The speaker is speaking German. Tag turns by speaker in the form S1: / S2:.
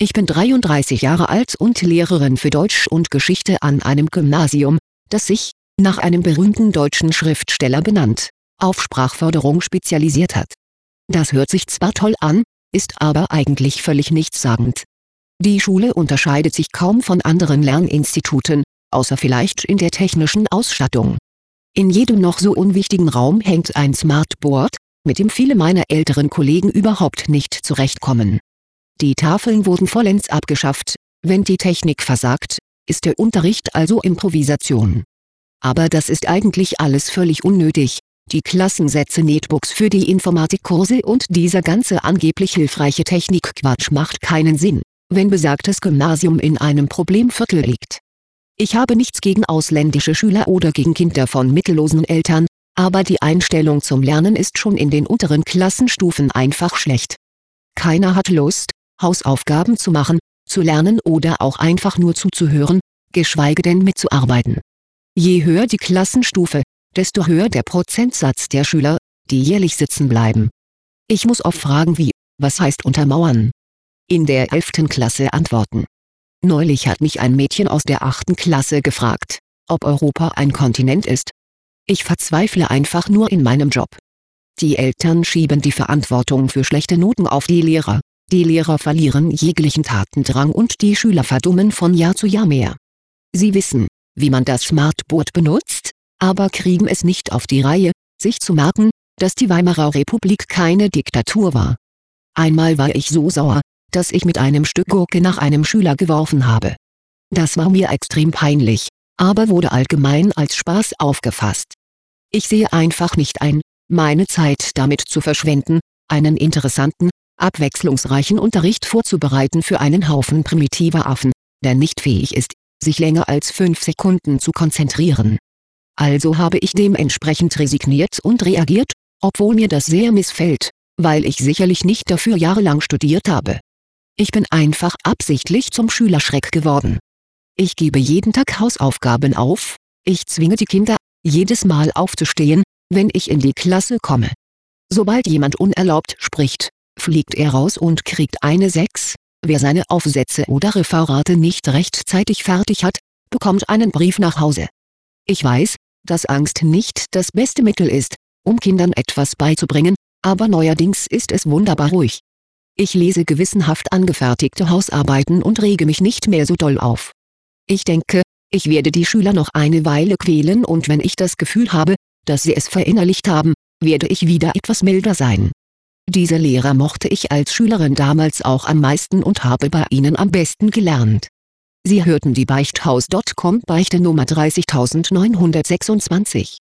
S1: Ich bin 33 Jahre alt und Lehrerin für Deutsch und Geschichte an einem Gymnasium, das sich, nach einem berühmten deutschen Schriftsteller benannt, auf Sprachförderung spezialisiert hat. Das hört sich zwar toll an, ist aber eigentlich völlig nichtssagend. Die Schule unterscheidet sich kaum von anderen Lerninstituten, außer vielleicht in der technischen Ausstattung. In jedem noch so unwichtigen Raum hängt ein Smartboard, mit dem viele meiner älteren Kollegen überhaupt nicht zurechtkommen. Die Tafeln wurden vollends abgeschafft, wenn die Technik versagt, ist der Unterricht also Improvisation. Aber das ist eigentlich alles völlig unnötig, die Klassensätze Netbooks für die Informatikkurse und dieser ganze angeblich hilfreiche Technikquatsch macht keinen Sinn, wenn besagtes Gymnasium in einem Problemviertel liegt. Ich habe nichts gegen ausländische Schüler oder gegen Kinder von mittellosen Eltern, aber die Einstellung zum Lernen ist schon in den unteren Klassenstufen einfach schlecht. Keiner hat Lust, Hausaufgaben zu machen, zu lernen oder auch einfach nur zuzuhören, geschweige denn mitzuarbeiten. Je höher die Klassenstufe, desto höher der Prozentsatz der Schüler, die jährlich sitzen bleiben. Ich muss oft fragen wie, was heißt untermauern? In der 11. Klasse antworten. Neulich hat mich ein Mädchen aus der 8. Klasse gefragt, ob Europa ein Kontinent ist. Ich verzweifle einfach nur in meinem Job. Die Eltern schieben die Verantwortung für schlechte Noten auf die Lehrer verlieren jeglichen Tatendrang und die Schüler verdummen von Jahr zu Jahr mehr. Sie wissen, wie man das Smartboard benutzt, aber kriegen es nicht auf die Reihe, sich zu merken, dass die Weimarer Republik keine Diktatur war. Einmal war ich so sauer, dass ich mit einem Stück Gurke nach einem Schüler geworfen habe. Das war mir extrem peinlich, aber wurde allgemein als Spaß aufgefasst. Ich sehe einfach nicht ein, meine Zeit damit zu verschwenden, einen interessanten, abwechslungsreichen Unterricht vorzubereiten für einen Haufen primitiver Affen, der nicht fähig ist, sich länger als 5 Sekunden zu konzentrieren. Also habe ich dementsprechend resigniert und reagiert, obwohl mir das sehr missfällt, weil ich sicherlich nicht dafür jahrelang studiert habe. Ich bin einfach absichtlich zum Schülerschreck geworden. Ich gebe jeden Tag Hausaufgaben auf, ich zwinge die Kinder, jedes Mal aufzustehen, wenn ich in die Klasse komme. Sobald jemand unerlaubt spricht, fliegt er raus und kriegt eine 6, wer seine Aufsätze oder Referate nicht rechtzeitig fertig hat, bekommt einen Brief nach Hause. Ich weiß, dass Angst nicht das beste Mittel ist, um Kindern etwas beizubringen, aber neuerdings ist es wunderbar ruhig. Ich lese gewissenhaft angefertigte Hausarbeiten und rege mich nicht mehr so doll auf. Ich denke, ich werde die Schüler noch eine Weile quälen und wenn ich das Gefühl habe, dass sie es verinnerlicht haben, werde ich wieder etwas milder sein. Diese Lehrer mochte ich als Schülerin damals auch am meisten und habe bei ihnen am besten gelernt. Sie hörten die Beichthaus.com Beichte Nummer 30926.